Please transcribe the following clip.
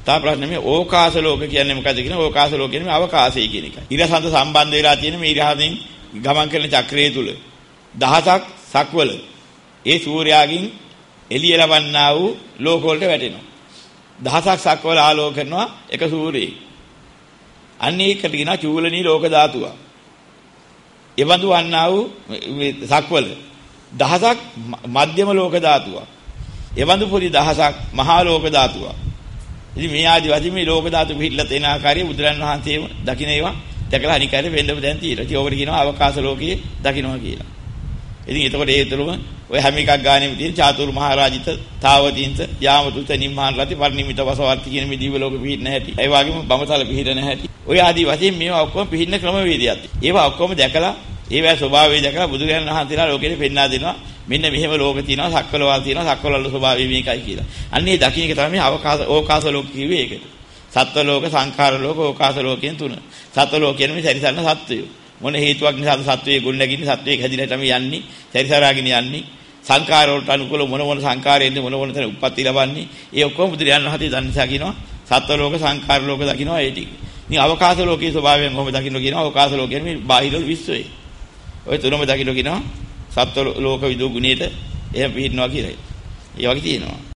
තා ප්‍රශ්නේ මේ ඕකාස ලෝක කියන්නේ මොකද්ද කියන ඕකාස ලෝක කියන්නේ අවකාශය කියන එකයි. ඉරසඳ සම්බන්ධ වෙලා තියෙන මේ ඉරහදින් ගමන් කරන චක්‍රය තුල දහසක් සක්වල ඒ සූර්යාගෙන් එළිය ලබන්නා වූ ලෝක වලට වැටෙනවා. දහසක් සක්වල ආලෝක කරනවා එක සූර්යයේ. අන්න ඒකට කියනවා චූලනී ලෝක ධාතුව. එවඳු වන්නා වූ සක්වල දහසක් මධ්‍යම ලෝක ධාතුව. එවඳු පොඩි දහසක් මහා ලෝක ධාතුව. ඉතින් මේ ආදි වශයෙන් මේ ලෝක ධාතු පිළිලා තේන ආකාරය බුදුරන් වහන්සේම දකින්න ඒවා දැකලා අනිකාරය වෙන්නම දැන් තියෙනවා. ඉතින් ඕකට කියනවා අවකාශ ලෝකයේ දකින්නවා කියලා. ඉතින් එතකොට ඒ තුළම ඔය හැම එකක් ගානෙම තියෙන චාතුරු මහරජිත, තාවතින්ස, යාමතුත, නිම්මාන රති, පරිනිමිත වසවර්ති කියන මේ දීව ලෝක පිහිට නැහැටි. ඒ වගේම බඹතල පිහිට නැහැටි. ඔය ආදි වශයෙන් මේවා ඔක්කොම පිහින්න ක්‍රම වේදයක්. ඒවා ඔක්කොම දැකලා ඒවා ස්වභාවය දැකලා බුදුරජාණන් වහන්සේලා ලෝකෙට පෙන්වා දෙනවා. මෙන්න මෙහෙම ලෝක තියෙනවා, සක්වලවල් තියෙනවා, සක්වලවල ස්වභාවය මේකයි කියලා. අන්න ඒ දකින්න එක තමයි අවකාශ ඕකාශ ලෝක කිව්වේ ඒකට. සත්ත්ව ලෝක, සංඛාර ලෝක, ඕකාශ ලෝකයෙන් තුන. සත්ත්ව ලෝක කියන්නේ මේ සැරිසරන සත්වයෝ. මොන හේතුවක් නිසාද සත්වයේ ගුණ නැගින්නේ, සත්වයේ හැදිලා තමයි යන්නේ, සැරිසරාගෙන යන්නේ. සංඛාර වලට අනුකූල මොන සංඛාරයෙන්ද මොන තැන උප්පත්ති ලබන්නේ. ඒ ඔක්කොම බුදුරජාණන් වහන්සේ දන්සා කියනවා. සත්ත්ව ලෝක, සංඛාර ලෝක දකින්නවා ඒ ටික. ඉතින් අවකාශ ලෝකයේ ස්වභාවයෙන් කොහොමද දකින්න කියනවා. අවකාශ ලෝක කියන්නේ මේ බාහිර විශ්වයේ. ඔය තුනම දකින්න කියනවා. සත්ත්ව ලෝක විදු ගුණයට එහෙම පිළිනවා කියලා. ඒ වගේ තියෙනවා.